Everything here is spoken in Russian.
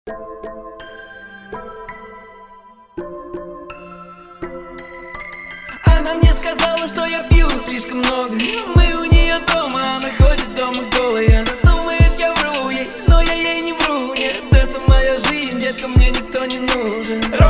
Она мне сказала, что я пью слишком много. Мы у нее дома, она ходит дома голая. Она думает, я вру ей, но я ей не вру. Нет, это моя жизнь, детка, мне никто не нужен.